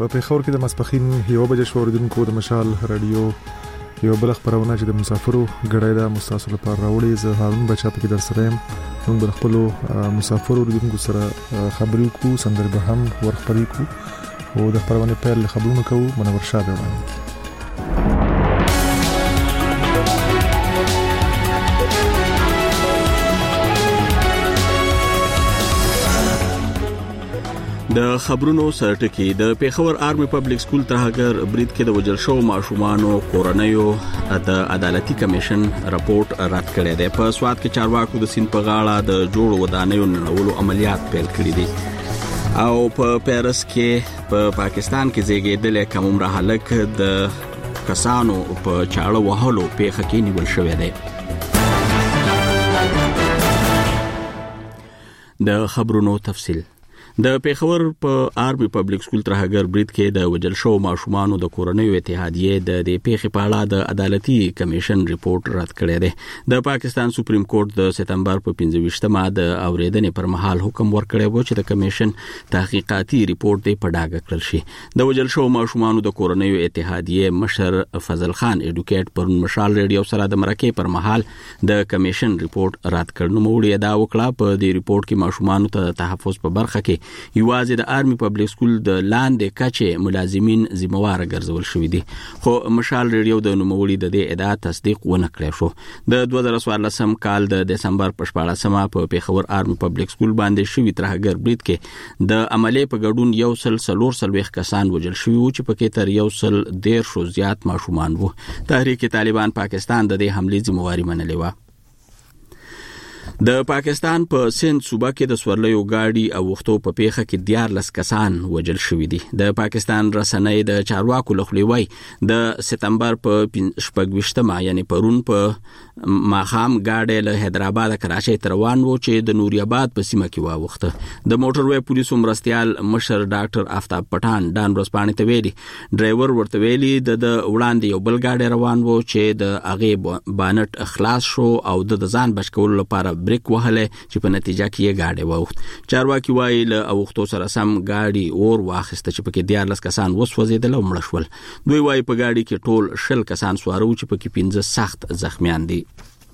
په پیښور کې د ماسپښین 1 بجې شو اوریدونکو د مشال رادیو یو بل خبرونه چې د مسافرو غړې د مستاسو لپاره راوړي. زه هارون بچا په کې در سره يم. موږ د خپل مسافرو اوریدونکو سره خبرې کوو، سندرې به هم ورخبرې کوو او د خبرونه پیل خبرونه کوو. منور شاه به د خبرونو سرټکی د پیښور آرمي پبلک سکول ترهګر برید کې د وجل شو ماشومانو کورنیو د عدالتي کمیشن راپورټ رد کړی دی. په سواد کې چارواکو د سین په غاړه د جوړ ودانیو نړولو عملیات پیل کړی دي او په پیرس کې په پاکستان کې زیږیدل کوم عمر هلک د کسانو په چاړه وهلو پیښه کې نیول شوی دی. د خبرونو تفصیل د پیښور په آرمي پبلک سکول ترهګر برید کې د وجل شو ماشومانو د کورنیو اتحادیه د پیښې په اړه د عدالتي کمیشن ریپورت رد کړی دی. د پاکستان سپریم کورټ د سپتمبر په 25مه د اوریدنې پر مهال حکم ورکړی و چې د کمیشن تحقیقاتي ریپورت دی په ډاګه کړل شي. د وجل شو ماشومانو د کورنیو اتحادیه مشر فضل خان ایډوکیټ پر مشال ریډیو سره د مرکې پر مهال د کمیشن ریپورت رد کړ. نو موږ دا وکړه په دې ریپورت کې ماشومانو ته تحفظ په برخه کې یوازې د آرمي پبلک سکول د لاندې کچې ملازمین ذمہوار ګرځول شوی دي، خو مشال ریډیو د نوموړي د دې ادعا تصدیق ونه کړی شو. د 2014 کال د دسمبر په 14مه په پیښور آرمي پبلک سکول باندې شوی ترهګر برید کې د عملي په ګډون 140 کسان وژل شوی و چې پکې تر 110 زیات ماشومان وو. تحریک طالبان پاکستان د دې حملې ذمہواری منلې و. د پاکستان په سند صوبه کې د سورلیو گاډي او وختو په پیښه کې 14 کسان وژل شوی دي. د پاکستان رسنۍ د چارواکو لخوا د سپتمبر په 28مه یعنی پرون په ماخام گاډي له حیدرآباد کراچۍ تر روان وو چې د نوریاباد په سیمه کې واوخته. د موټروي پولیسو مرستيال مشر ډاکټر آفتاب پټان ډان ورسپانې ته ویلي ډرایور ورته ویلي د وړاندې یو بل گاډي روان وو چې د اغه بانټ اخلاص شو او د ځان بچکول لپاره بریک وهله چې په نتیجه کې یې گاډي ووخت. چارواکي وایي له اوختو سره سم گاډي اور واخسته چې پکې 14 کسان وسوځیدل او مړ شول. دوی وایي په گاډي کې ټول 60 کسان سوارو چې پکې 15 سخت زخمیان دي.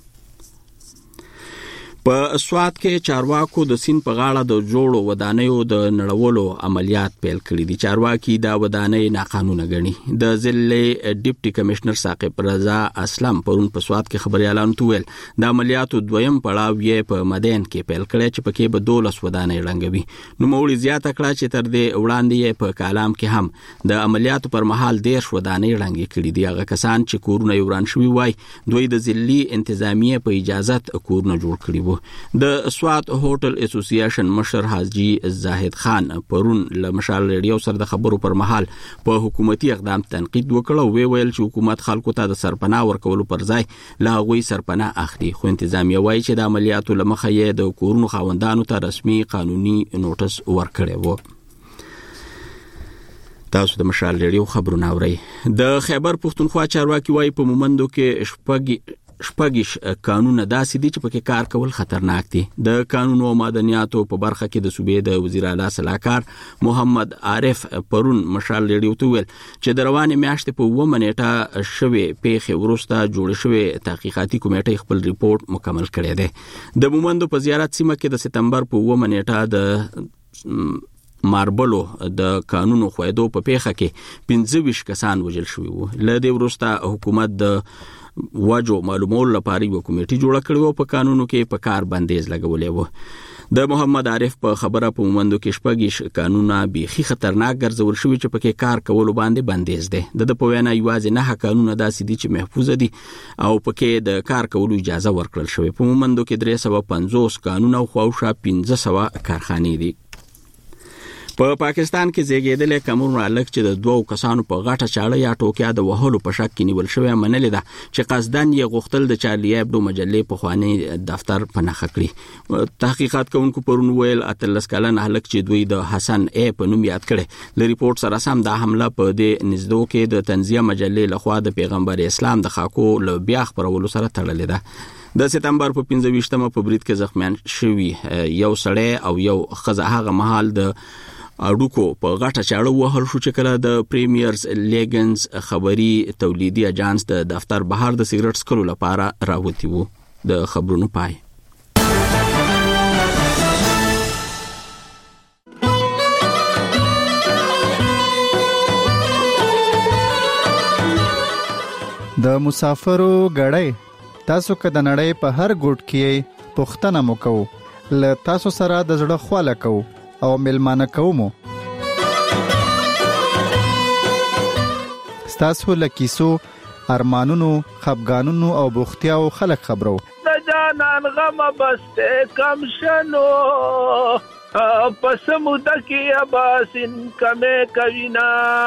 په سواد کې چارواکو د سین په غاړه د جوړو ودانیو د نړولو عملیات پیل کړي دي. چارواکي دا ودانۍ ناقانونه ګڼي. د ضلع ډیپټي کمشنر ثاقب رضا اسلم پرون په سواد کې خبري اعلان وکړ. د عملیاتو دویم پړاو یې په مدین کې پیل کړی چې پکې به 12 ودانۍ رنګوي. نو موړي زیاته کړه چې تر دې وړاندې یې په کالام کې هم د عملیاتو پر مهال 10 ودانۍ رنګ کړي دي. هغه کسان چې کورونه وران شوی وای دوی د ضلعي انتظامیه په اجازه کورونه جوړ کړي. د سواد هوټل اسوسییشن مشر حاجی زاهد خان پرون له مشال ریډیو سره د خبرو پر مهال په حکومتي اقدام تنقید وکړ او ویل چې حکومت خلکو ته د سرپناه ورکولو پر ځای له هغوی سرپناه اخلي. خو انتظامیه وایي چې د عملیاتو لمخه یې د کورونو خاوندانو ته رسمي قانوني نوټس ورکړی و. تاسو د مشال ریډیو خبرونه اورئ. د خیبر پښتونخوا چارواکي وایي په مومندو کې شپږ قانون داسې دي چې پکې کار کول خطرناک دي. د قانون او مدنیاتو په برخه کې د صوبې د وزیر اعلی صلاحکار محمد عارف پرون مشال ریډیو ته ویل چې د روانې میاشتې په 9 نیټه شوې پیښې وروسته جوړ شوې تحقیقاتي کمیټه خپل ریپورت مکمل کړی دی. د مومندو په زیارت سیمه کې د سپتمبر په 9 نیټه د ماربلو د قانون خویدو په پیښه کې 25 کسان وژل شوي وو. له دې وروسته حکومت د واجو معلومول لپاره یو کمیټه جوړه کړې و. په قانونو کې په کار بندیز لګولې و. د محمد عارف په خبره په مومندو کې 14 قانونا بيخي خطرناک ګرځول شوی چې پکې کار کول باندې بندیز دي. د په وینا یوازې نه قانون داسې دي چې محفوظ دي او پکې د کار کولو اجازه ورکړل شوی. په مومندو کې 350 قانون او خواوشا 1500 کارخانې دي. په پاکستان کې زیږیدل کمر مالک چې د 2 کسانو په غاټه چاړه یا ټوکیا د وهلو په شک کې نیول شوی منلې ده چې قصدن یې غوښتل د چارلی ابدو مجلې په خواني دفتر په نخ کړی. تحقیقات کوونکو پرون ویل 13 کلن هلک چې دوی د حسن ای په نوم یاد کړي. ل ریپورت سره سم د حمله په دې نزدو کې د تنزیه مجلې لخوا د پیغمبر اسلام د خاکو له بیا خبرولو سره تړلې ده. د سپتمبر په 25مه په برید کې زخمیان شوی یو سړی او یو خزه هغه محل د اډوکو په غټه چاړه وهل شو چې کله د پریمیرز لیګنز خبري تولیدي اجانس د دفتر بهر د سیګریټ سکلو لپاره راوتی وو. د خبرونو پای. د مسافرو غړې تاسو که د نړۍ په هر ګوټ کې پوښتنه مو کوو، له تاسو سره د زړه خواله کوو او ملمانه کوو مو. ستاسو لکیسو، ارمانونو، خفګانونو او بوختیاو خلک خبرو. د جانان غم بسته کم شنو پس موده کې اباسین کمه کوینا.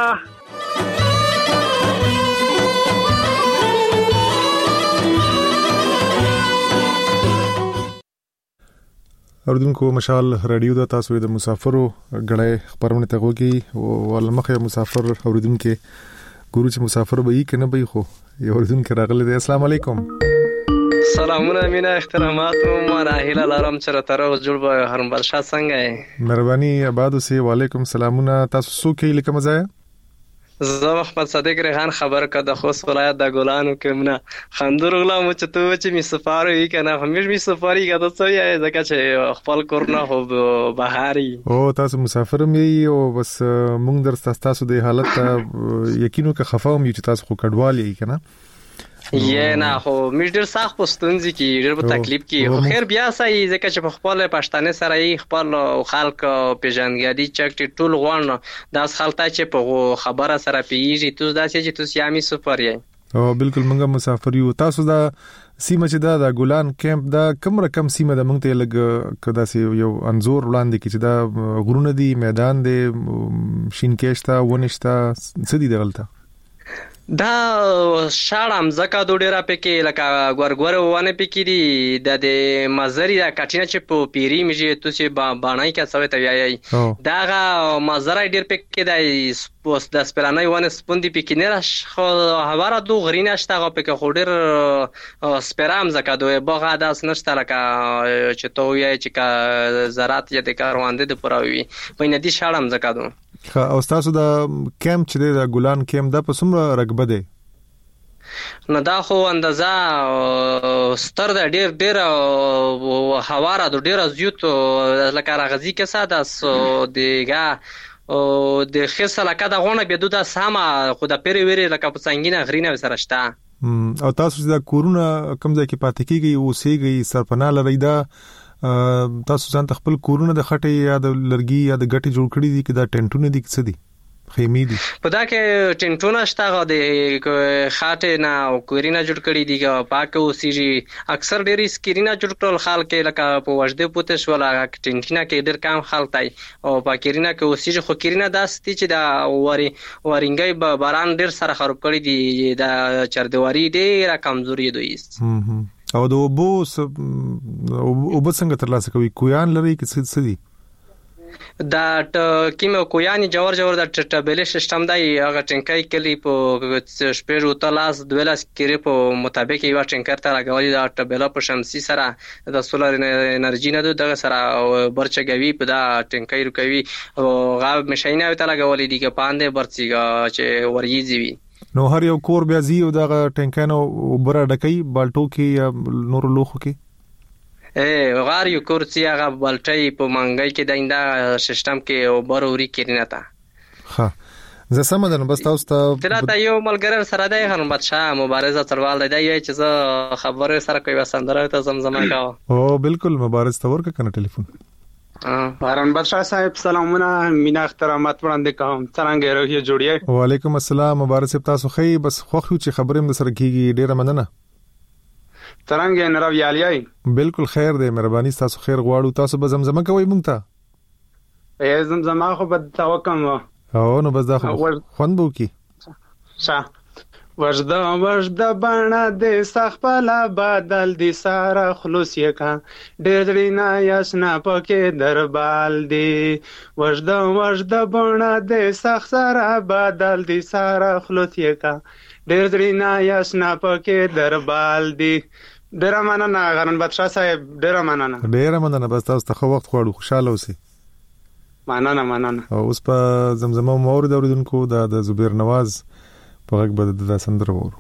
اوردونکو مشال رادیو د تاسو د مسافرو غړې خبرونه ته وګي او ولمخه مسافر اوردونکو ګورو چې مسافر به یې کنه به خو یو اوردونکو راغلی دی. السلام علیکم. سلامونه مینا احترامات او مراحل لارم چر تر جوړ به هرم بادشاہ څنګه مهرباني آباد اوسې. وعلیکم سلامونه. تاسو سو کې لیکم ځای زه محمد صادق ریحان خبر کا د خوست ولایت د ګولانو کې منه خندورغلا مو چې تو چې می سفارو یې کنه همیش می سفاری کا د څه یې ځکه چې خپل کورونه خو بهاري او تاسو مسافر مې او بس مونږ تاسو د حالت یقینو که خفاوم چې تاسو خو کډوال یې کنه یې نه خو مې ډېر سخت پستونځي کې ډېر په تکلیف کې خو خیر بیا سای ځکه چې په خپل پښتانه سره یې خپل خلک پیژنګادي چکټ ټول غوڼ داس خلتا چې په خبره سره پیږي تو داسې چې تو سیامي سفر یې او بالکل موږ مسافر یو. تاسو دا سیمه چې دا ګولان کیمپ دا کوم رقم سیمه د موږ ته لګ کدا سی یو انزور وړاندې کې چې دا غرونه دي میدان دي شینکېشتا ونشتا څه دي دغلطه دا شاړم زکه دوډه را پکې لکه ګورګور ونه پکې دي د مزری دا کټینه چې په پیری میږي تو چې باندې کې څه ته وایي داغه مزرای ډیر پکې دی پوس د سپرانای ونه سپوندې پکې نه راش خو هواره دو غرینه شته پکې خو ډیر سپرام زکه دوی بغه داس نشته لکه چې تو یې چې زراعت یې د کاروانده د پراوي وینې دي شاړم زکه دو. او تاسو دا کیمپ چې د ګولان کیمپ د په څومره رقبه دی؟ نو دا خو اندازه ستر د ډیر هواره د ډیر زیوت لکه راغزي کې ساده دیګه او د خصه لکه د غونه بيدو د سما خو د پیری ویری لکه په څنګه غرینه سره شته. او تاسو د کورونا کوم ځای کې پاتې کیږي او سیږي سرپناه لري دا تاسو ځان خپل کورونه د خټې یا د لرګي یا د غټي جوړ کړی دي کې دا ټنټونه دي څه دي خیمې دي په دا کې ټنټونه شته د خاطه نه او کورینا جوړ کړی دي پاک او سیږي اکثر ډېری سکرینا جوړ کړل خلک لکه په وجده پوتش ولا ټنټینا کې ډېر کم خلک او پاکرینا کې او سیږي خو کرینا داستي چې دا وارینګي باران ډېر سره خراب کړی دي دا چردواري ډېر کمزوري دوی او د اوبو څنګه ترلاسه کوي؟ کویان لري کې څه دي؟ دا کیمه کویانی جوړ د ټبلې سیستم دی هغه ټینکای کلی په شپږ او تلاس دولاس کې په مطابق یو ټینکر ته راغلي دا ټبله په شمسي سره د سولر انرژي نه دغه سره برچګوي په دا ټینکای رکوي او غاب مشینه ته راغلي دي کې پاندې برڅیګه چې ورېږي وي. نو هر یو کور بیا زی او دغه ټینکانو وبره ډکې بالټو کې یا نور لوخو کې غار یو کورسي هغه بالټي په منګي کې دیندا سیستم کې وبره وري کېنه تا. ها زه سمدن بس تاسو ته دا یو ملګری سره دی هرم بادشاہ مبارزه تروال دی چې زه خبره سره کوي وسندره ته زمزمه کا او بالکل مبارز تور کنه ټلیفون هرم بادشاہ صاحب سلامونه مینا احترامات وړاندې کوم څنګه روحیه جوړیه؟ وعلیکم السلام مبارک صاحب تاسو خی بس خوښو چې خبرې هم سره کیږي ډیره مننه. څنګه نراو یالیای؟ بالکل خیر دی مهرباني تاسو خیر غواړو تاسو به زمزمه کوي مونږ ته زمزمه خو به توکم او نو بس دا خوند بو کی وجده بنا د سخپلا بدل دي سارا خلوص یکا ډېر نه یاسنا پکې دربال دي وجده بنا د سخ سارا بدل دي سارا خلوص یکا ډېر نه یاسنا پکې دربال دي. ډېر مننه غرن بادشاہ صاحب ډېر مننه بس تاسو ته وخت غواړو خوشاله اوسئ. مننه. اوس په زمزمه مور د اوریدونکو د زبیر نواز په غږ به د سندره وورو.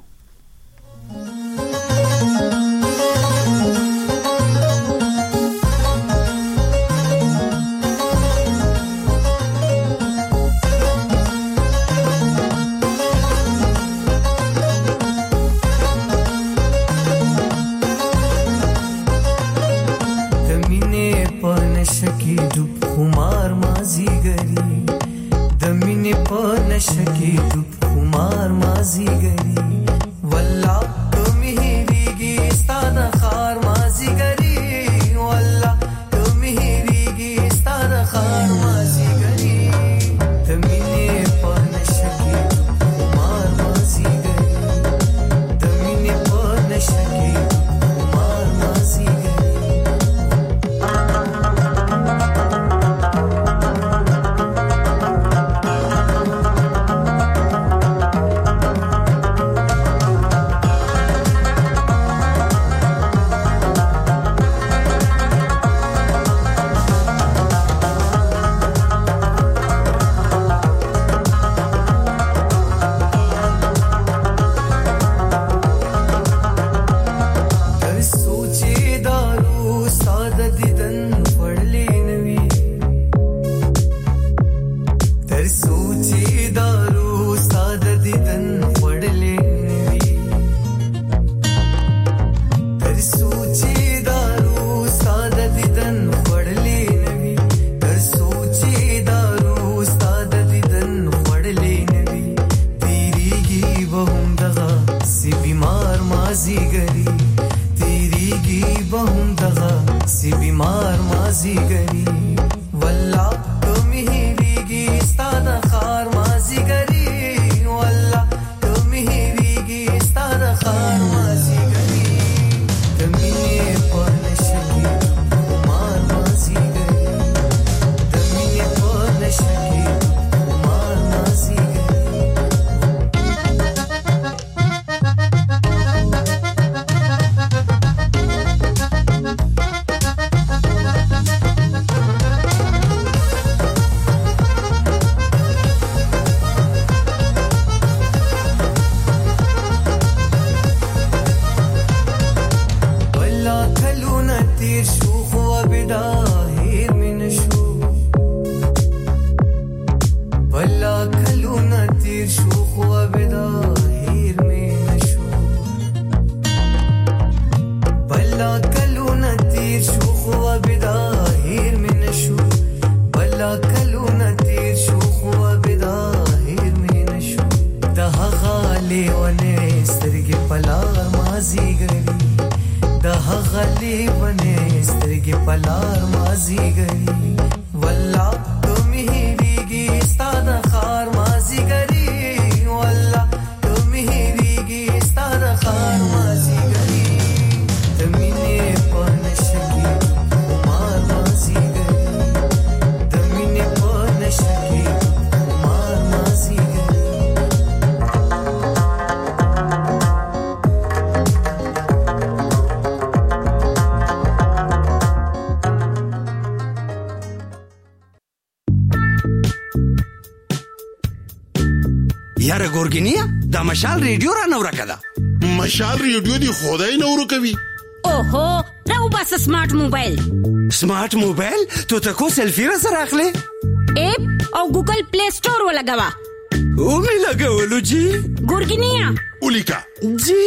یاره ګورګینیا دا مشال ریډیو را نو راکړه. مشال ریډیو دی خدای نو ورکوي. اوهو راو بس سمارټ موبایل. سمارټ موبایل ته تاسو سلفي را سره اخلي اپ او ګوګل پلی سٹور ولګوا. او می لګولو جی ګورګینیا اولیکا جی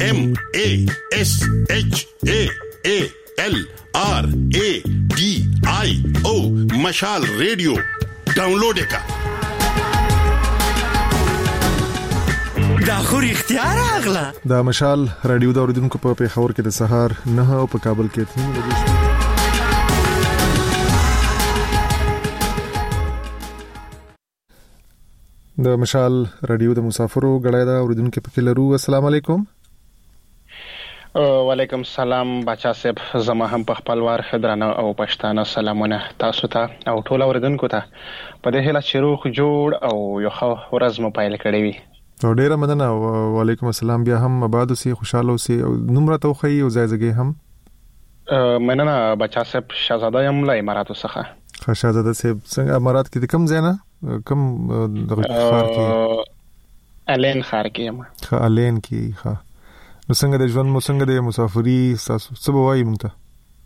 MASHALRADIO مشال ریډیو ډاونلوډ کا. دا خو اختیار اغلا. دا مشال رادیو دا اوریدونکو په پیښور کې د سهار 9 او په کابل کې 3 بجې. د مشال رادیو د مسافرو غړای دا اوریدونکو په کې لرو. السلام علیکم. وعلیکم السلام بچا صاحب. زما هم په خپلوار خدرانه او پښتانه سلامونه تاسو ته او ټول اوریدونکو ته. په دې هله چې روغ جوړ او یو ښه ورځ مو پایل کړی وي. او ډیره مننه. وعلیکم السلام. بیا هم آباد اوسئ، خوشاله اوسئ او نمره توخی او ځایزګي هم. مننه بچا صاحب. شاهزاده یم له اماراتو څخه. خشازاده صاحب څنګه امارات کې د کم ځای نه کم د خار کې الین خار کې یم الین کې ها نو څنګه د ژوند مو څنګه د مسافری تاسو څه وایي مونږ ته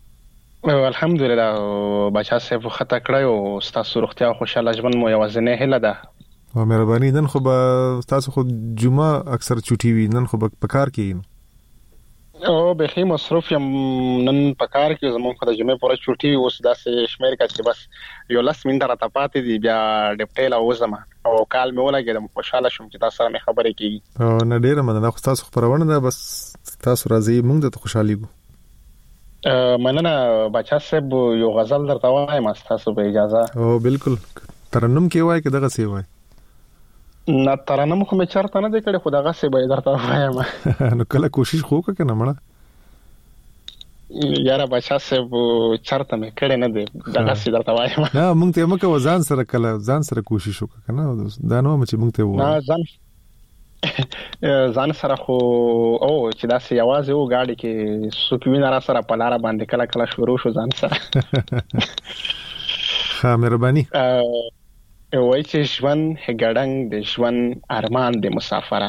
الحمدلله بچا صاحب خطا کړی او تاسو روغتیا خوشاله ژوند مو یوازینۍ هیله ده او مهرباني نن خو به تاسو خو جمعه اکثر چټي وي نن خو په کار کې او به خې مصروف یم نن په کار کې زموږ خو د جمعه پوره چټي وي اوس داسې شمیر کا چې بس یو لاس منډه را پاتې دي بیا ډپټیل او زما او کال مې ولګېدم خوشاله شوم چې تاسو سره مې خبرې کیږي او نه ډیره مننه خو تاسو خبرونه ده بس تاسو راځي موږ ته خوشحالي ګو مننه بچا صاحب یو غزل درته وایم تاسو به اجازه او بالکل ترنم کې وای کې دغه سی وای نه ترنم خو مې چرته نه دی کړی خو دغه سی به درته وایم نو کله کوشش خو وکړه مړه یاره بچا صاحب چرته مې کړی نه دی دغه سی درته وایم نه مونږ ته مکه وزن سره کله ځان سره کوشش وکړه کنه دا نو چې مونږ ته و نه ځان سره خو او چې دا سی आवाज یو گاډي کې سوکوین را سره په لار باندې کله کله شروع شو ځان سره ها مهرباني وای چې ژوند هګړنګ د ژوند ارمان د مسافره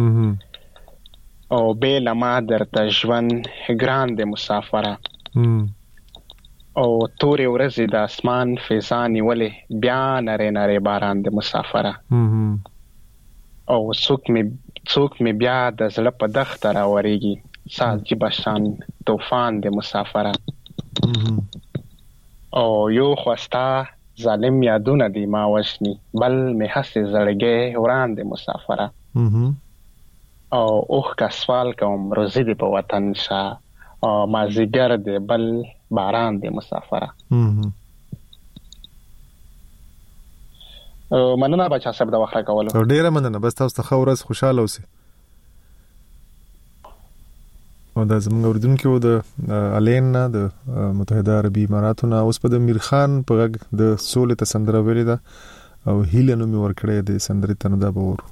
او به لما درته ژوند هګران د مسافره او تورې ورځې د اسمان فضا نیولې بیا نری نری باران د مسافره او څوک می بیا د زړه په دښته راورېږي ساز بشان طوفان د مسافره او یو خواستا ظالم یادونه دی ما وشني بل می حسې زړګې وران د مسافره او اوخ کا سوال کوم روزي دی په وطن شا او مازیګر دی بل باران د مسافره مننه بچا صاحب دا وخت کولو ډیره مننه بس تاسو ته خورز خوشاله اوسئ او دا زموږ اوردونکو د الین نه د متحده عربي اماراتو نه اوس په د میر خان په غږ د سولې ته سندره ویلې ده او هیله نومې ورکړې د سندرې ته نه دا به ورو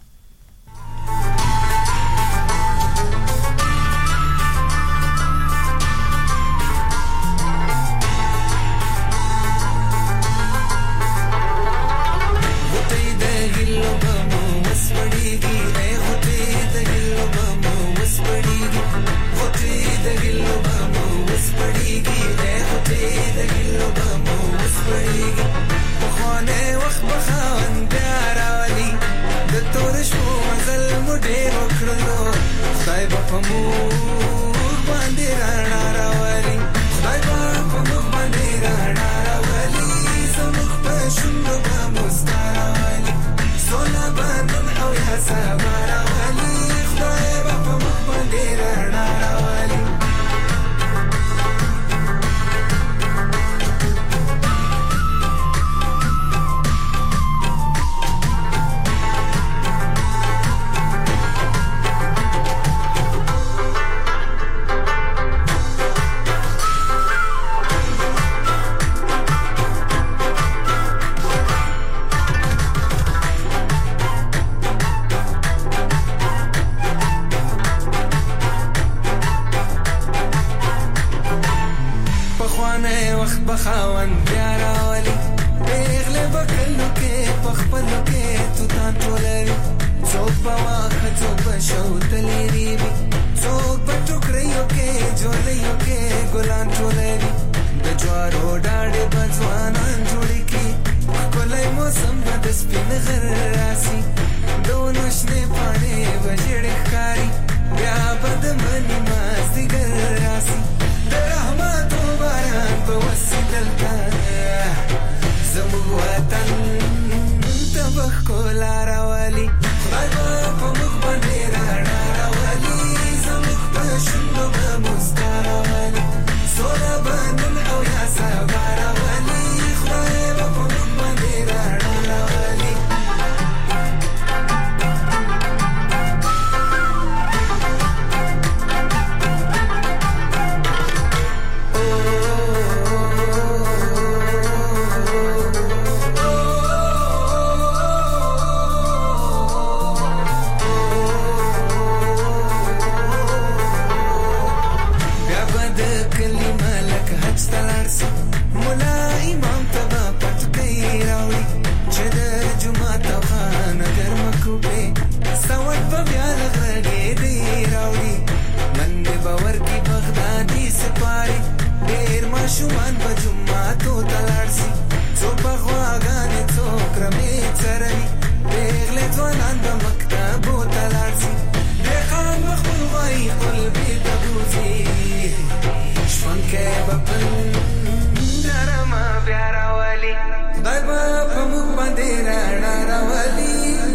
ماشومان په جمعاتو تلارسي څو په غواګانې څو کرمې څروي پیغلې ځوانان به مکتبو تلارسي دهقان به خپل غوایي قلبې ته بوځي ژوندکی به په نرمه بیا راولي خدای به په موږ باندې رڼا راولي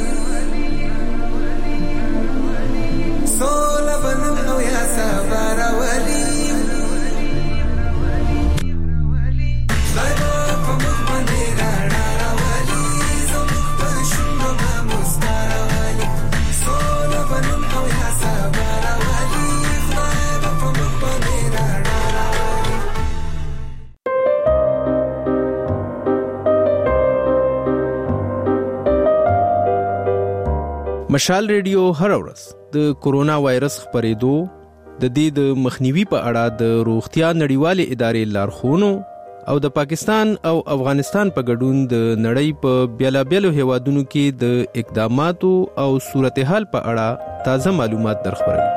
سوله به نن او یا سبا راولي مشال ریډیو هر ورځ د کورونا وایرس خپرېدو د دې د مخنیوي په اړه د روغتیا نړیوالې ادارې لارښوونو او د پاکستان او افغانستان په ګډون د نړۍ په بیلابیلو هیوادونو کې د اقداماتو او صورتحال په اړه تازه معلومات درخبروي.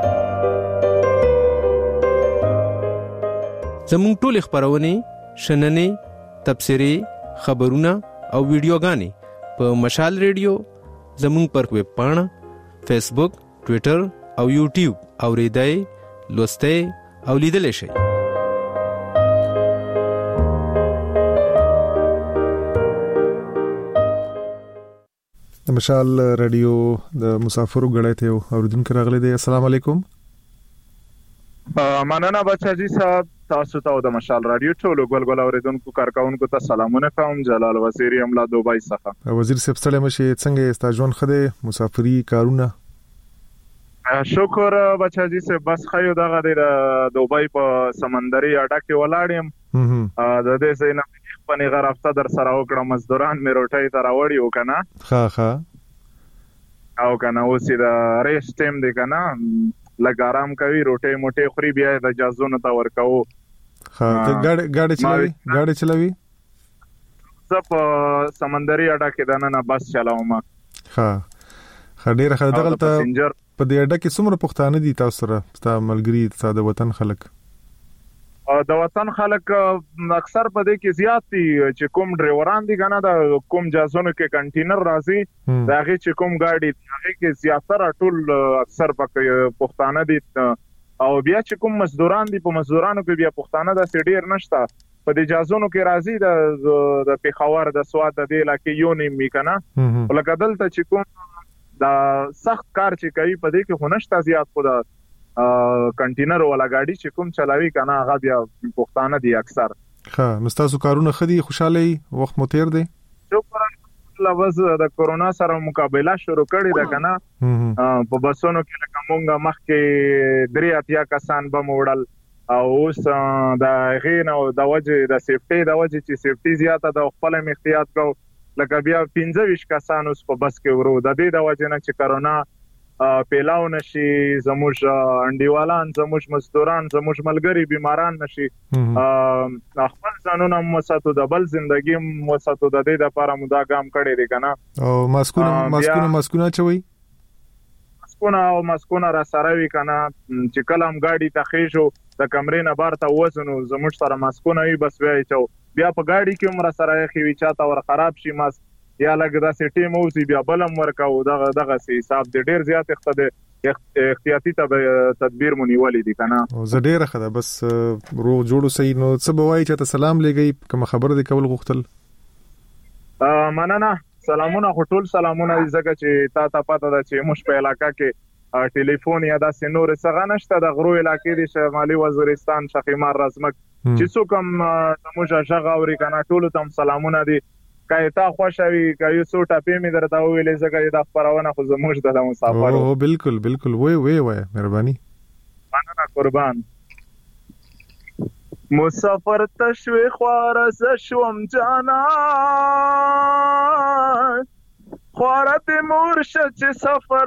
زموږ ټول خبرونه شننې تبصرې خبرونه او ویډیوګانې په مشال ریډیو زموږ پر ویب پاڼه فیسبوک ټوئیټر او یوټیوب اوریدای لوستای او لیدل شي. د مشال رادیو د مسافرو غړې ته اوریدونکو راغلي دي. السلام علیکم. مننه بچاجي صاحب، تاسو ته د مشال رادیو ټولو ګلګل اوریدونکو کارکونکو ته سلامونه کوم. جلال وزیری املا دوبای څخه. وزیر صاحب سلام شي، څنګه استاجون خده مسافری کارونه؟ شکر بچاجي صاحب، بس خیو دغه د دوبای په سمندري اډه کې ولاړم. د دې سینا پنی غرافته در سره وکړه، مزدوران مې روټي ته راوړي وکنه. ها او کنه اوس د ریس ټیم دی کنه، لږ آرام کوي، روټي موټي خوري، بیا د جازونو ته ورکو. ها ته ګاډي چلوي زه په سمندري اډه کې دنه بس چلاوم. ها ډېر خلک دغلته په دې اډه کې څومره پښتانه دي تاسو سره؟ ستا ملګری ساده وطن خلک؟ د وطن خلک اکثر په دې کې زیات دي چې کوم ډرایوران دي کنه، د کوم جازونو کې کنټینر راځي دا غي چې کوم گاډي هغه کې زیاتره ټول اکثر پښتانه دي. او بیا چې کوم مزدوران دي، په مزدورانو کې بیا پښتانه د سډیر نشته. په دې جازونو کې راځي د پیښور د سواد د علاقې یو نیم کنه، ولکه دلته چې کوم دا سخت کار چې کوي په دې کې خونشته زیات خدا کنټینر ولا گاډي چې کوم چلاوي کنه هغه بیا پښتانه دي اکثر. ها مستاسو کارونه خدي خوشاله وخت مو تیر دي؟ شکر لوز د کورونا سره مقابله شروع کړې ده کنه. په بسونو کې لکه مونږه مخکې 3 کسان به موړل، او اوس د غین او د وجه د سیفټي د وجه چې سیفټي زیاته د خپل احتیاط کو، لکه بیا 15 کسان اوس په بس کې ورو. د دې د وجه نه چې کورونا پیلاو نشي، زموږ انډیوالان، زموږ مزدوران، زموږ ملګری بیماران نشي، خپل ځانونه مساتو، د بل ژوندۍ مساتو. د دې لپاره موږ ګام کړی دی کنه. او ماسکونه چوي، ماسکونه را سره وی کنه، چې کلم گاډي ته خېجو د کمرې نه بار ته وزنو زموږ سره ماسکونه وي، بس وای چو بیا په گاډي کې عمر سره یې خوي چاته ور خراب شي ماسک یا لګ دا سټي موزي بیا بلم ورکاو. دغه سي حساب د ډیر زیات احتیاطي تدبیر مونیولې دي کنه. او زه ډیر خده بس روغ جوړو سي. نو څه بوای چې ته سلام لګي کوم خبر دې کول غوښتل؟ مننه، سلامونه خټول سلامونه زګه چې تا پته ده چې موږ په علاقہ کې ټلیفون یا د سينور څنګه نشته. د غرو علاقې د شمالي وزیرستان شخیمار رزمک چې څوکم موږ ژغه اوري کنه، ټول تم سلامونه دي. کایتا خوشاوي کایو سو ټاپې می درته ویلې زګه د خبرونه خو زموږ د مسافر. او بالکل وای مهرباني. مننه قربان. مسافر تشوي خوار ز شوم جانا، خوارت مرشد چې سفر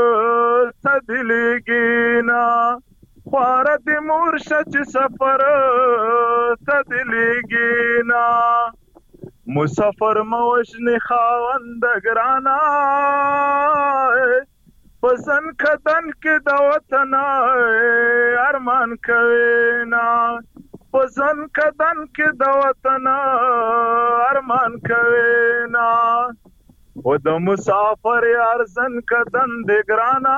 تدلګینا، خوارت مرشد چې سفر تدلګینا، مسافر موجنی خاوند گرانا، پسن کدن کې د وطن ارمان کوینا، پزن کدن کې د وطن ارمان کوي نا و د مسافر ارزن کدن د ګرانا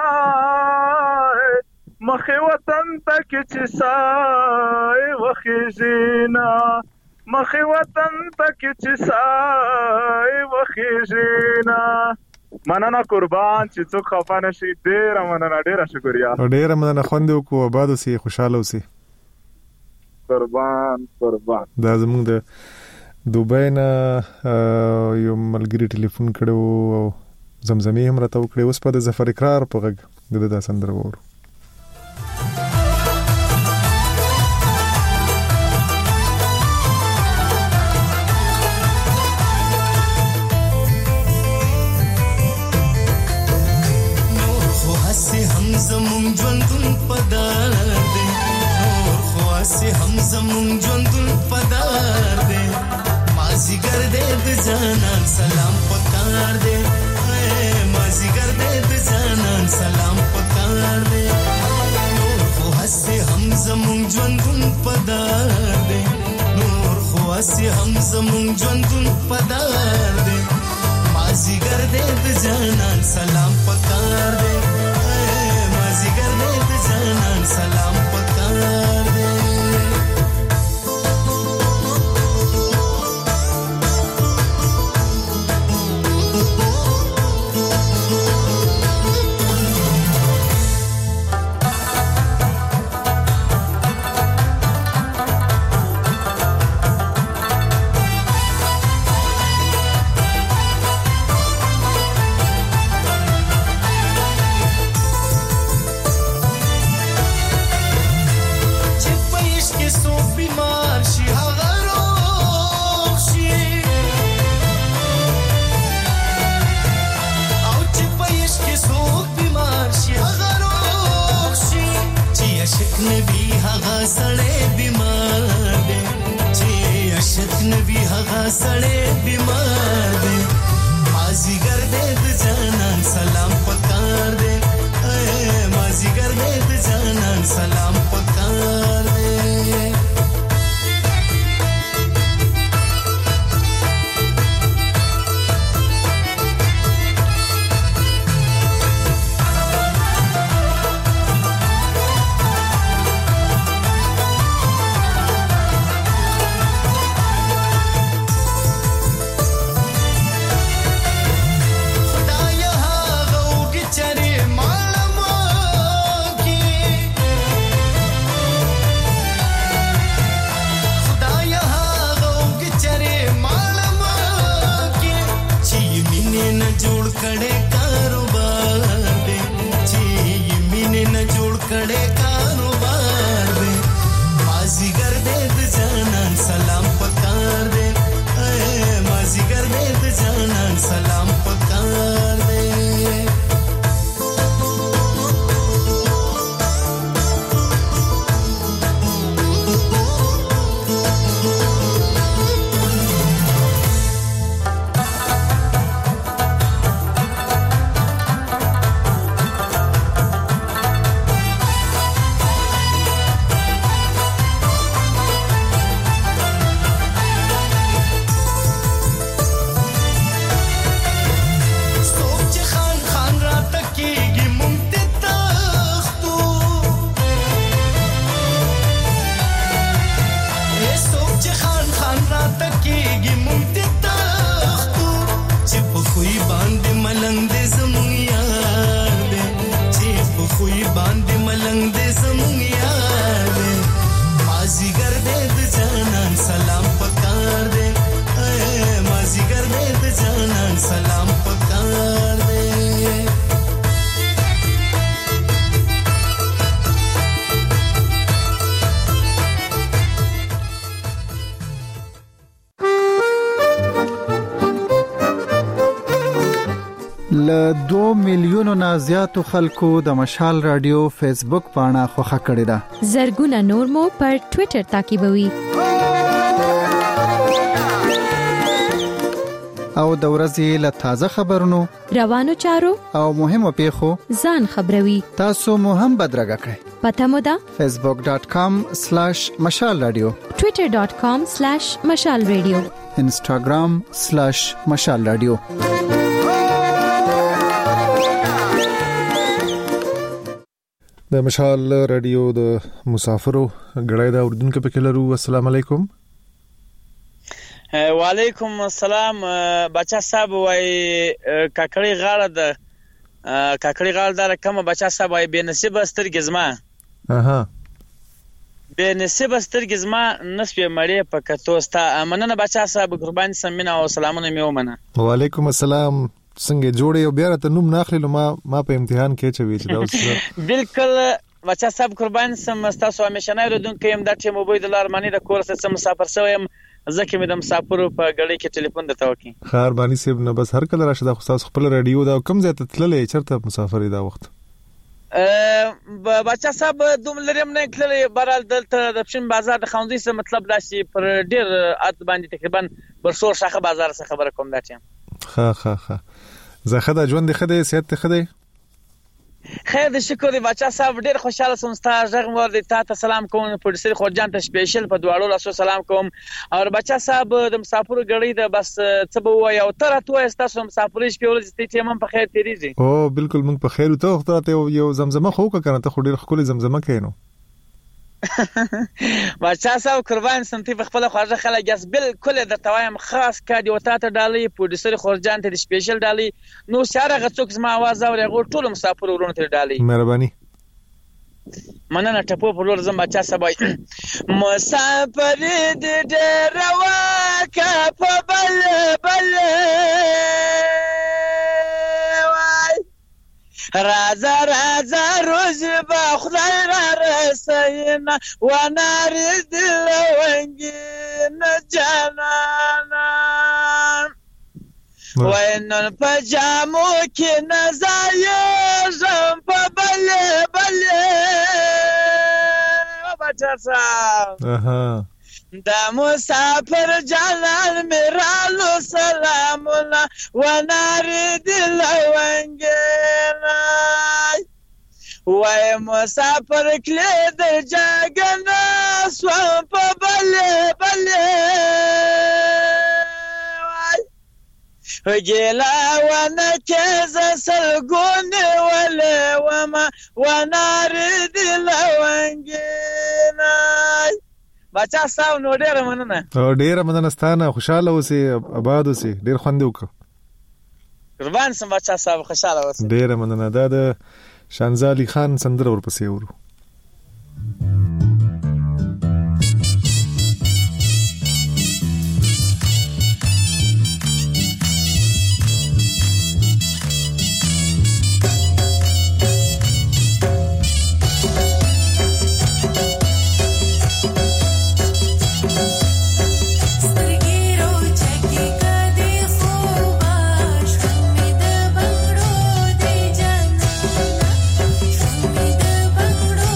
مخې وطن ته کې چې سای وخیږي نا مخې وطن ته کې چې سای وخیږي نا مننه قربان چې څوک خفه نشي ډېره مننه ډېره شکریا ډېره مننه خوند وکړو آباد اوسئ خوشاله اوسئ قربان دا زموږ د دوبۍ نه یو ملګری ټلیفون کړو او زمزمې هم راته وکړې اوس په د ظفر اقرار په غږ د دا سندره وورو زمون ژوندون پدار دے نور خواسی هم زمون ژوندون پدار دے مازی گر دے د جانان سلام پکار دے مازی گر دے د جانان سلام پکار دے نور خواسی هم زمون ژوندون پدار دے نور خواسی هم زمون ژوندون پدار دے مازی گر دے د جانان سلام پکار دے जिगर दे जानन सलाम पकार दे ل 2 میلیونو نه زیاتو خلکو د مشال رادیو فیسبوک پاڼه خوښه کړې ده. زرګونه نور مو پر ټوئیټر تعقیبوي. او د ورځې له تازه خبرونو، روانو چارو او مهمو پیښو ځان خبروي. تاسو مو هم بدرګه کړئ. پته مو ده facebook.com/مشال رادیو، twitter.com/مشال رادیو، instagram/مشال رادیو. د مشال رادیو د مسافرو غړای دا اردن کې پکې لرو. السلام علیکم. وعلیکم السلام. بچا صاحب وای کاکړی غاړه د کاکړی غاړه د کومه بچا صاحب وای بے نصیب سترګې زما بے نصیب سترګې زما نسبه مړې پکتو ستا مننه بچا صاحب قربان سمینه او سلامونه مې ومنه. وعلیکم السلام. څنګه جوړې او بیا ته نوم ناخلې ما په امتحان کې چوي چې دا اوس بالکل بچا صاحب قربان سم تاسو همیشه نه ردونکو يم د ټیم وبوي د لارمانی د کورس سم مسافر شوم ځکه مې د مسافرو په غړي کې ټلیفون درته وکي. خیر بانی سیب نه بس هر کله راشه د خصاص خپل رادیو دا کم ځای ته تللې چرته مسافر دا وخت بچا صاحب دوم لرم نه کړلې برال دلته د پښین بازار د خوندې څه مطلب داسي پر ډیر ات باندې تقریبا برسور شاخه بازار څخه خبره کوم دا ټیم. ها زه خدای ژوند خدای صحت خدای خیر د شکر دی بچا صاحب ډیر خوشاله سوم ستاسو ژغ مور دی ته سلام کوم پروډوسر خورجان ته سپیشل په دواړو لاسو سلام کوم او بچا صاحب د مسافرو غړي د بس څه به وای او تر ته تاسو مسافرې شپې ولې ستې هم په خیر تیریږي. او بالکل موږ په خیر او ته وخت یو زمزمه خو کنه ته خو ډیر خپل زمزمه کینو بچا صاحب قربان سنتي په خپل خواږه خلک یاس بالکل د توایم خاص کادي وتا ته ډالۍ پروډوسر خورجان ته سپیشل ډالۍ نو شاره غڅوک زما आवाज اوري غو ټول مسافر ورونه ته ډالۍ مهرباني مننه ټپو په لور زم بچا صاحب مسافر دې ډېر واکه په بل رازا روز با خدای را رسینا و ناری دل ونگین جانانا و اینن پا جامو کی نزایشم پا بله بچه صاحب دا مسافر جانان میرالو سلامونا و ناری دل ونگینا وی مسافر کلید جاگنا سوان پا بله گیلا و نکیز سلگونی ولی وما و ناری دل ونگینا بچا صاحب نو ډیره مننه ستانه خوشاله اوسې آباد اوسې ډیر خوند وکړه قربان سم بچا صاحب خوشاله اوسې ډیره مننه. دا د شانزالي خان سندره ورپسې ورو بنگړو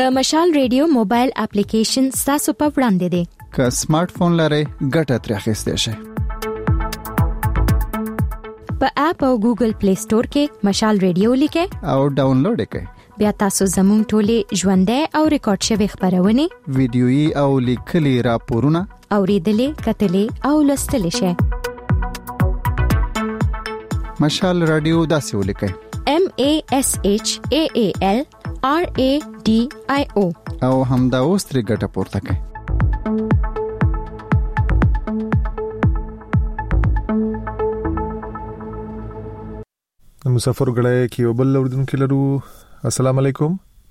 د مشال ریډیو موبایل اپلیکیشن تاسو په وړاندې دی. که سمارټ فون لرئ ګټه ترې اخیستئ شئ. په اپ او ګوګل پلی سٹور کې مشال ریډیو لیکئ او ډاونلوډ یې کړئ. بیا تاسو زموږ ټولې ژوندۍ او ریکارډ شوی خبرونه، ویډیويي او لیکلي راپورونه اوریدلې، کتلې او لوستلې شئ. مشال رادیو داسې ولیکئ: MASHAALRADIO او همدا اوس ترې ګټه پورته کړئ. مسافر غړای کې یو بل اوردونکو لرو. السلام علیکم.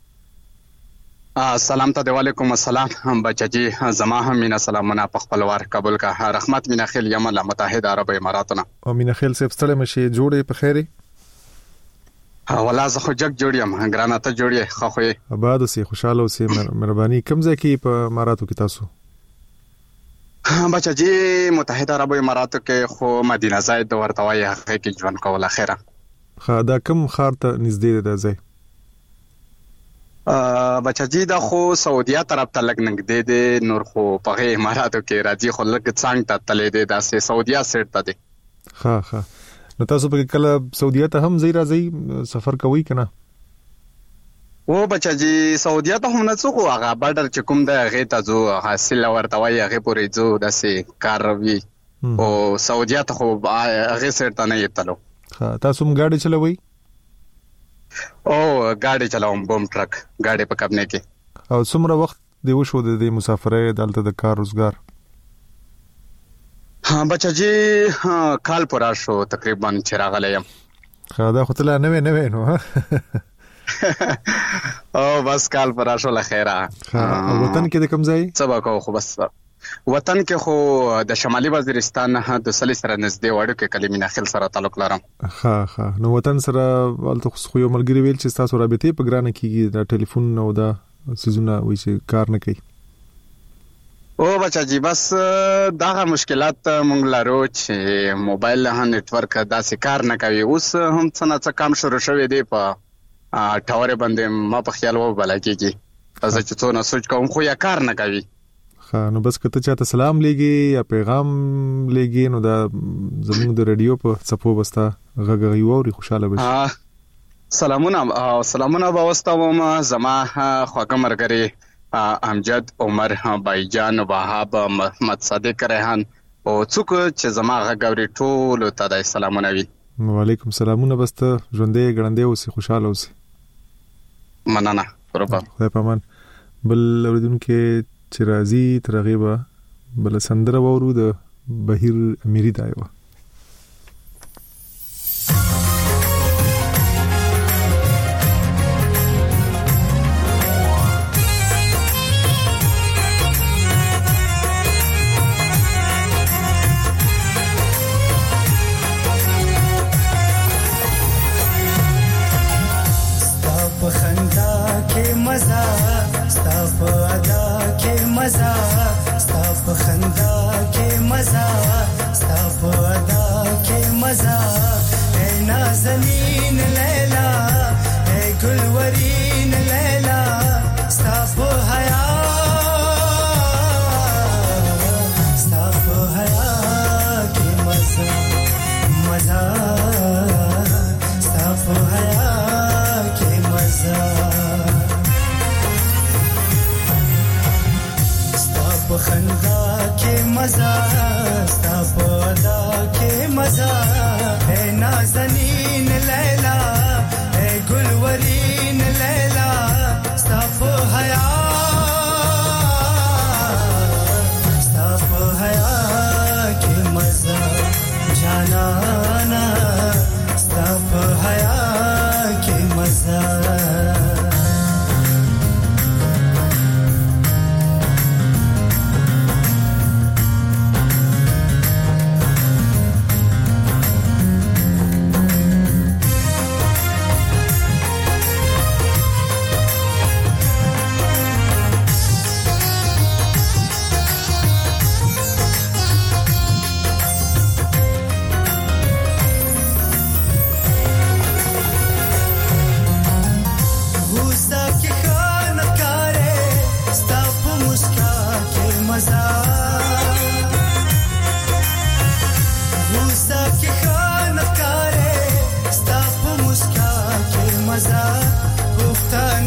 سلام ته وعلیکم السلام بچجی زما هم مینا سلامونه په خپلوار قبول کا. رحمت مینا خیل یم الله متحده عرب اماراتونه. او مینا خیل صاحب ستړي مشي جوړې په خیره. ولا زه خو جګ جوړیم ګرانه ته جوړې خو خو آباد اوسې خوشاله اوسې مهرباني. کوم ځای کې په اماراتو کې تاسو؟ بچجی متحده عرب اماراتو کې خو مدینه زاید ورتوي هغه کې ژوند کول اخره. دا کوم خار ته نږدې ده ځای؟ بچجی دا خو سعودیا طرف ته لګ نږدې دي، نور خو په اماراتو کې راځي خو لګ څنګه ته تلې دي دا سه سعودیا سیټ ته دي. ها نو تاسو په کله سعودیا ته هم ځي راځي سفر کوي کنه؟ و بچجی سعودیا ته هم نه څو هغه بارډر چې کوم د هغه ته زو حاصل ورته وای هغه پورې زو د سه کار وی او سعودیا ته خو هغه سیټ ته نه یتلو. تاسو هم گاډي چلوي؟ او گاډي چلاوم، بوم ټرک گاډي په کبنه کې. او څومره وخت دی وشو د مسافرۍ دلته د کار روزګار؟ بچجی کال پورا شو تقریبا چراغ لیم. دا خو تل نه نو او بس کال پورا شو لخيره. وطن کې د کوم ځای؟ سبا کو خو بس وطن کې خو د شمالي وزیرستان نه د سلی سره نږدې وړو کې کلمینه خل سره تعلق لرم. نو وطن سره ولته خو یو ملګری ویل چې تاسو رابطې په ګرانه کېږي د ټلیفون او د سيزونه وایي چې کار نه کوي. او بچاجي بس داغه مشکلات مونږ لرو چې موبایل له نتورک داسې کار نه کوي. اوس هم څنګه کم شروع شوی دی په ټاور باندې ما په خیال و بلکېږي تاسو چې څو نه سوچ کوم خو یا کار نه کوي. نو بس کته چاته سلام لګي یا پیغام لګي نو دا زموږ د رادیو په صفو بستا غږی ووري خوشاله بشي. سلامونه باوستوم زما خواږه مرګري امجد عمر بایجان وهاب محمد صادق ریحان او څوک چې زما غږوري ټول ته د سلامونه وي. وعلیکم سلامونه بسته ژوندې ګړندې اوسې خوشاله اوسې. مننه قربان. خدای پامان. بل اوریدونکو چې راځي ترغیبه بل سندره وورو د بهیر امیری دایو.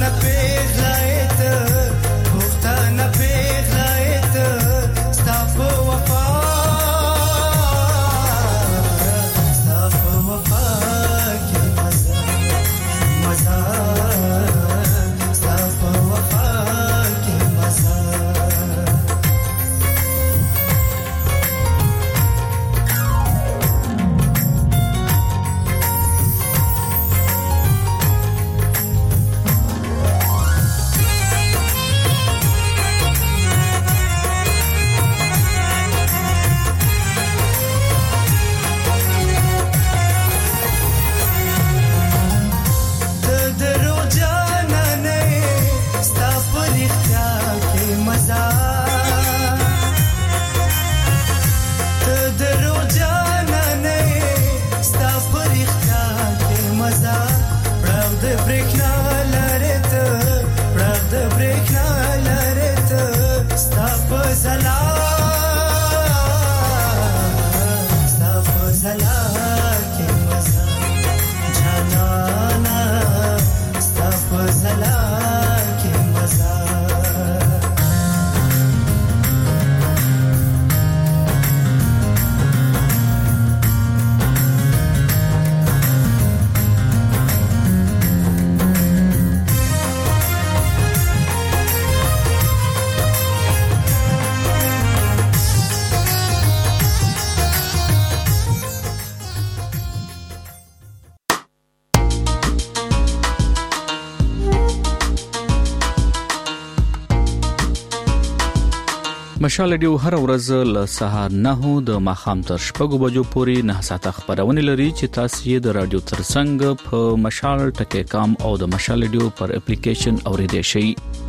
مشال رادیو هر ورځ له سهار 9 د ماخام تر شپږ بجو پورې 9 ساعته خبرونه لري چې تاسو یې د رادیو ترڅنګ په مشال ټکی کام او د مشال رادیو پر اپلیکیشن اوریدئ شئ.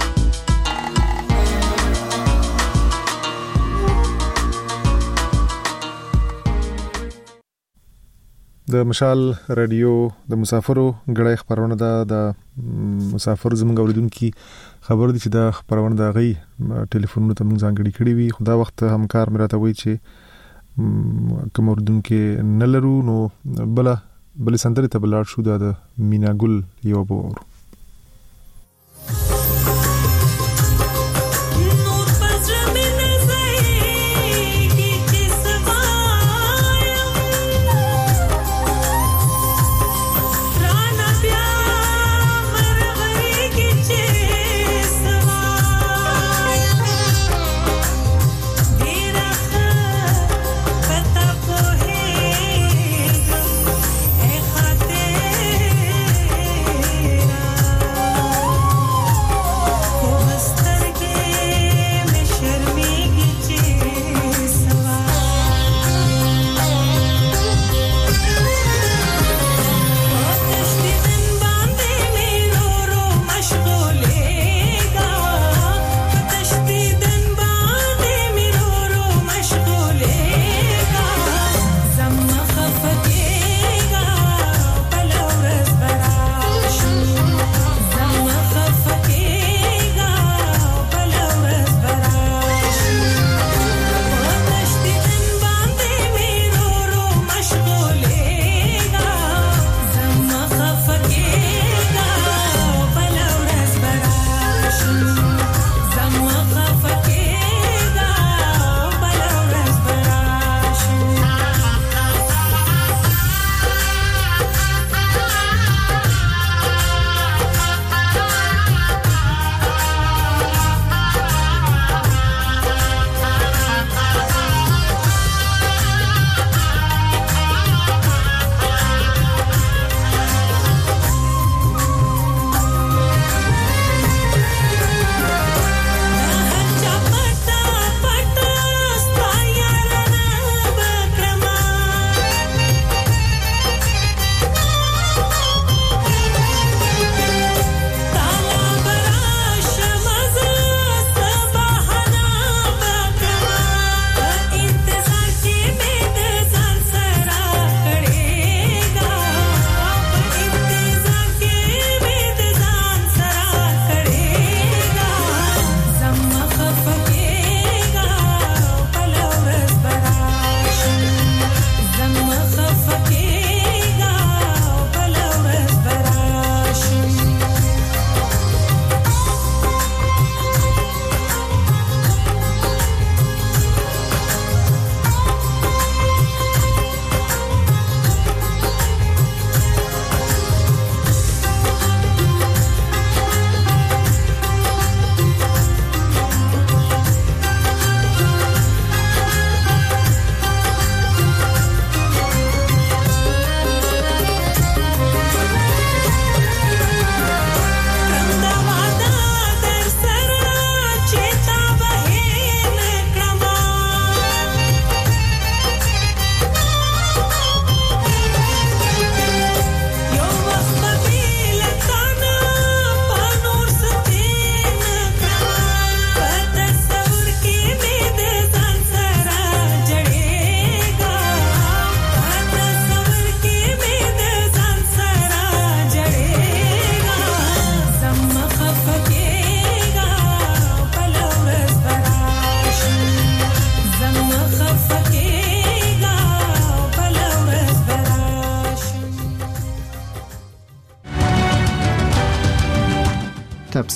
د مشال رادیو د مسافرو غړې خبرونه د مسافر زموږ اوریدونکو خبر دي چې دا خبرونه د غي ټلیفونونو ته موږ ځانګړي کړی وي. خدا وخت همکار مې راته وایي چې کوم اوریدونکو نه لرو نو بل سندري ته بلار شو د مینا ګل یو بور.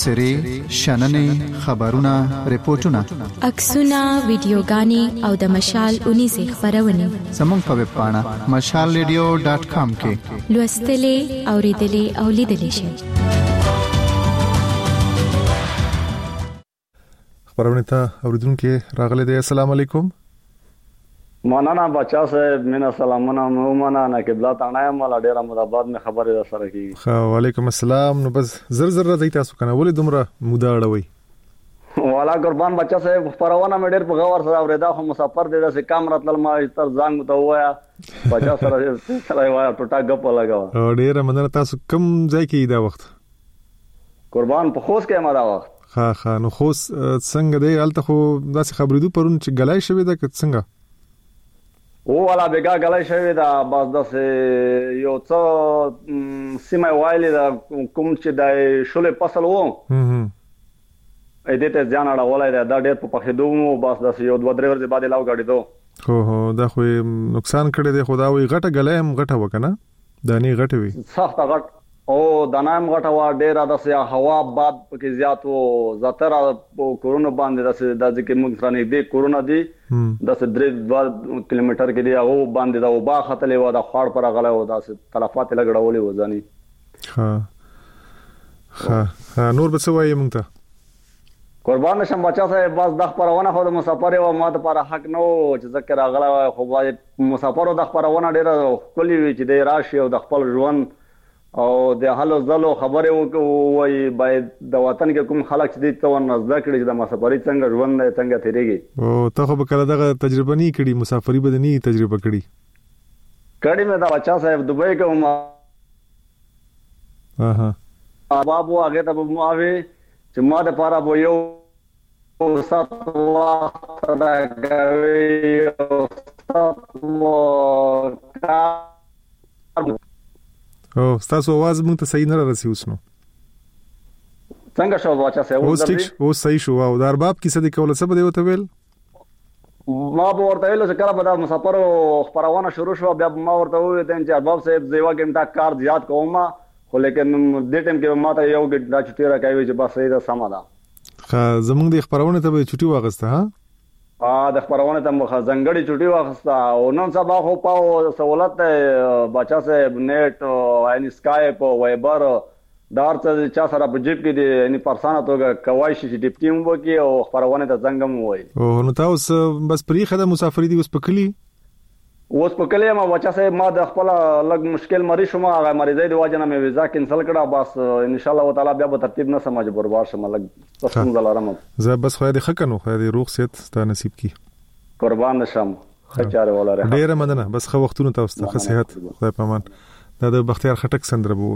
تبصرې شننې خبرونه ریپورتونه عکسونه ویډیوګانې او د مشال 19 خبرونه زموږ په ویب پاڼه mashalradio.com کې لوستلې اوریدلې او لیدلې شئ. خبرونه ته اوریدونکو راغلي دي. السلام علیکم. مولانا بچا صاحب مینا سلامونه مومنا نه قبله تانه مال ډیر مرابط می خبرې سره کیږي. وعلیکم السلام. نو بس زر راځي تاسو کنه ولې دومره مودا اړوي؟ والا قربان بچا صاحب پرونه مې ډیر په غور سره اوریدا خو مسافر دې د کام راتل ما تر ځان ته وایا بچا سره وایا ټوټه غپ لگاو. ډیر مننه. تاسو کوم ځای کې دا وخت؟ قربان په خوست کې ما دا وخت. ها نو خوست څنګه دی؟ الته خو داسې خبرې دو پرون چې غلای شوی دا څنګه؟ او والا بیگا غلای شوی دا بس داسې یو څه سیمه وایلی دا کوم چې د شولې فصل وو ا دې ته ځان اړولای دا ډېر په پخېدو مو بس داسې یو 2-3 ورځې بعد لاو غاډي دو. هو دا خو نقصان کړی دی. خدا وي غټه غلایم غټه وکنه دانی غټه وي سخت غټ او دانایم غټه وا ډېر داسې هوا باد پکې زیات وو زاتره کورونا باندې داسې د ځکه موږ سره نه دی کورونا دی داسې 3 کیلومتر کې دی هغه باندې دا وبا خطلې و دا خاړ پر غلې و داسې تلفات لګړولې و ځاني. ها نور به څه وایي مونږ ته؟ قربان شم بچا صاحب بس د خبرونه خو د مسافر او ماده پر حق نو چې ذکر غلا خو مسافر د خبرونه ډېر کلی وی چې د راشي او د خپل ژوند او د حالو زلو خبره وای باید د وطن کې کوم خلک چې د تو نزد کړي چې د مسافرۍ څنګه ژوند څنګه تیریږي. او ته خو به کله دغه تجربه نه کړي مسافرۍ بدني تجربه کړي مې دا بچا صاحب دوبۍ کې ما بابو هغه ته مو اوی چې ما د پاره بو یو سات وخت دا کوي او تاسو आवाज مونږ ته صحیح نه راسي اوس نو څنګه شو واچا سه او صحیح شو او د ارباب کیسه د کوله څه بده وته ویل ما به ورته ویل چې کله به د مسافر خبرونه شروع شو بیا ما ورته ویل چې ارباب صاحب زیوا کې دا کار زیات کومه خو لیکن د ټیم کې ما ته یو دا چټي راکوي چې بس صحیح ده سم ده. زمونږ د خبرونه ته به چټي واغسته ها د خبرونه ته مخه زنګړی چټي واغسته او نن سبا خو پاو سہولت بچا صاحب نیټ او ان اسکایپ او وایبر دار ته چا سره په جیب کې دي یعنی پرسانه توګه کوي شي ډیپټي مو کې او خبرونه ته زنګم وای. او نو تاسو بس پرې خدای مسافر دي اوس پکلی اوس په کله ما بچا صاحب ما د خپل لګ مشکل مریض شوم هغه مریضای د واجنه مې ویزا کینسل کړه بس ان شاء الله تعالی بیا به ترتیب نه سمجھ بربار شم لګ تاسو زلارم زه بس خو دې خکنو خو دې روغ صحت ست نصیب کی قربان شم خچاره ولاره ډیره مننه بس خو وختونه تاسو ته صحت خدای پامان دا د بختیار خټک سندره بو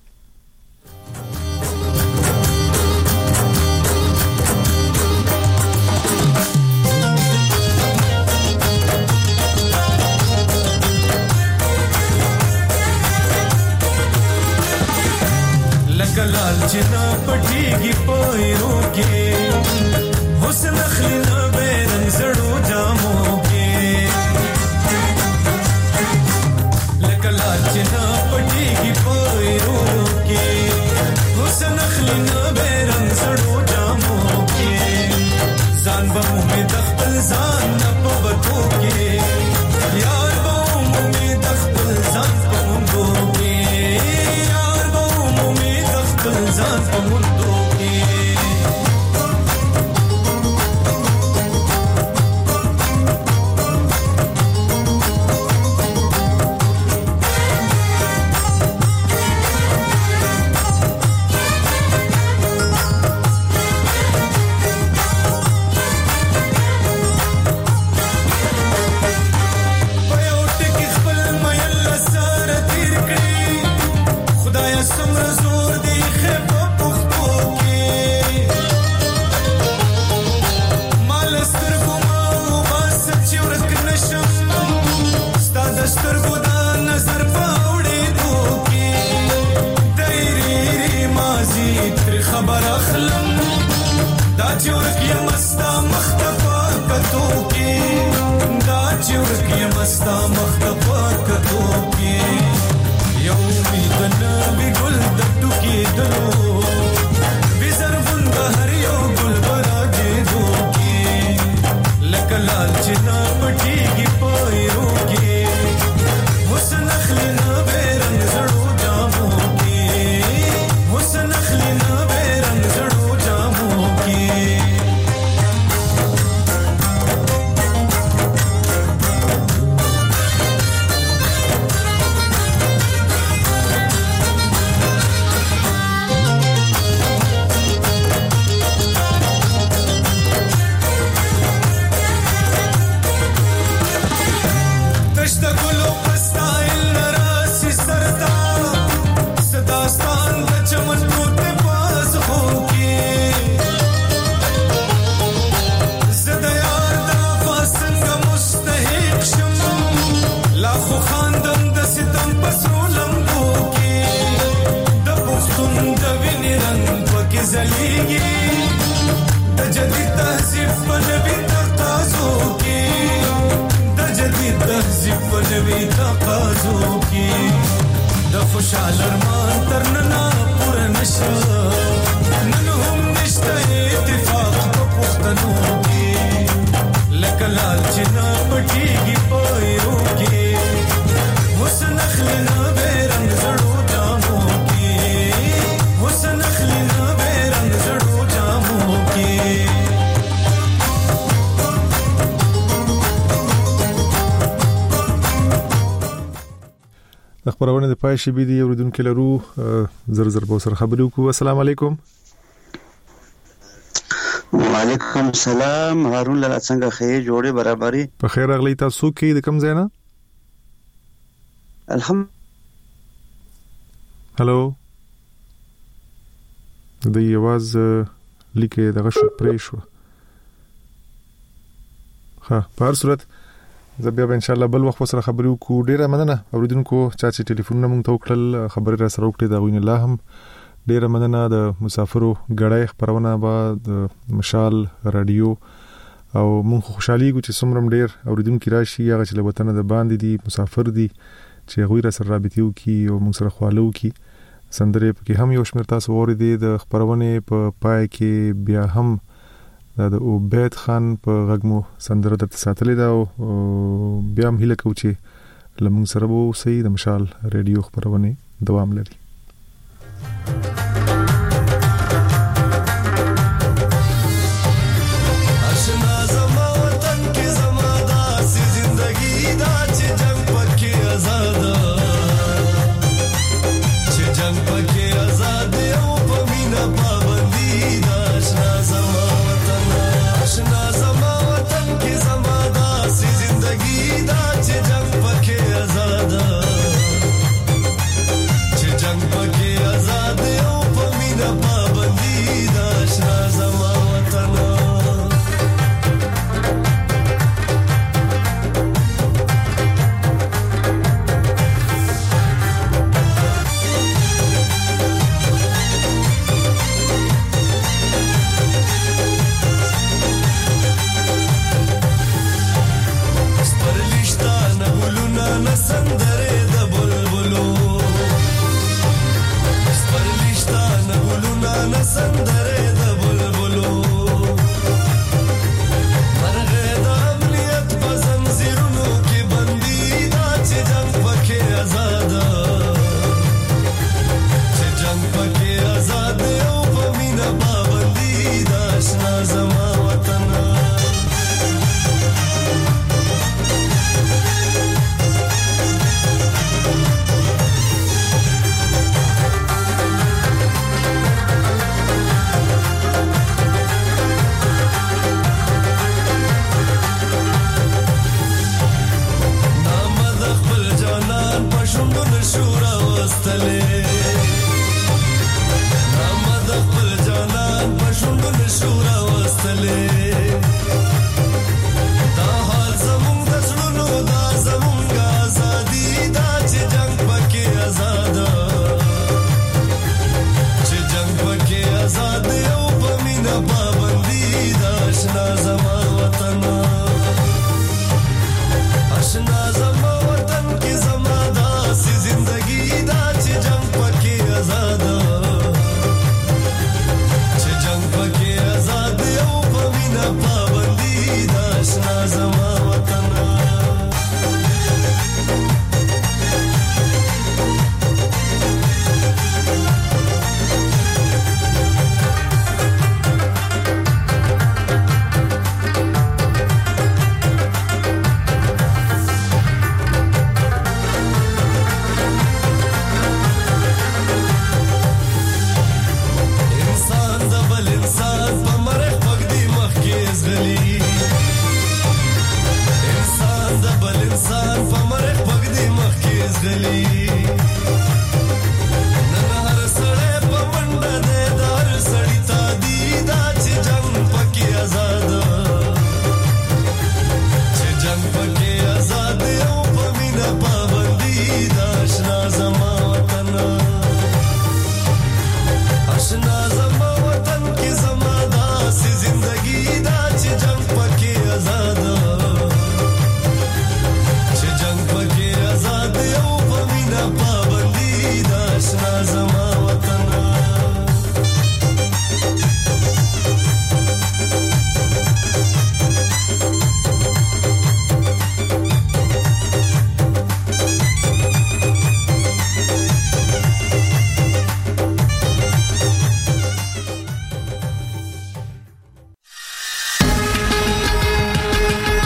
لال جنا پټیږي پویرو کې حسن خلینا بیرنګ زړو جامو کې لکلال جنا پټیږي پویرو کې حسن خلینا بیرنګ زړو جامو کې ځان به مې د خپل ځان په وټو کې یار به مې د خپل ځان په وندو کې زان په مندو کې یو می د نبی ګل د ټکی دلو وزر لکه لال چې نه پټیږي پایرو کې حسن اخلنا بیرنګ زړو جامو کې حسن اخلنا بیرنګ زړو جامو کې خوشحال ارمان ترننا پورا نشا نن هم نشتا اتفاق په پښتنو کې لکه لال چې نه پټیږي پایرو کې حسن اخلنا بیرنګ زړو جامو کې حسن اخلنا بیرنګ زړو جامو کې د خبرونه د پای شي بي دي اوریدونکو لرو زر زر به سره خبرې وکړو. السلام علیکم. وعلیکم السلام. هارون لاله څنګه خیر جوړه برابرۍ په خیر اغلی تاسو کې د کم ځای نه الحمد هالو د یواز لیکه دغه شو پرې شو ها په هر صورت زه بیا ان شاء الله بل وخت سره خبرې وکړو. ډیره مننه اوریدونکو چې ټلیفونونه مونږ ته وکړل خبرې را سره وکړې دا غوینه الله هم ډیره مننه. د مسافرو غړای خبرونه به د مشال رادیو او مونږ خوشحالي ګو چې څومره ډیر اوریدونکو راشي هغه چې له وطن د باندې دي مسافر دي چې غوی را سره رابطه وکي او مونږ سره خواله وکي سندره پکې هم یو شمیر تاسو وریدي د خبرونه په پای کې بیا هم د عبید خان په غږمو سندره د ساتلې دا بیا هم هله کوچی لمون سره وو سي د مشال رادیو خبرونه دوام لري. اشنا زما وطن کی زما دا سی زندگی دا چې زما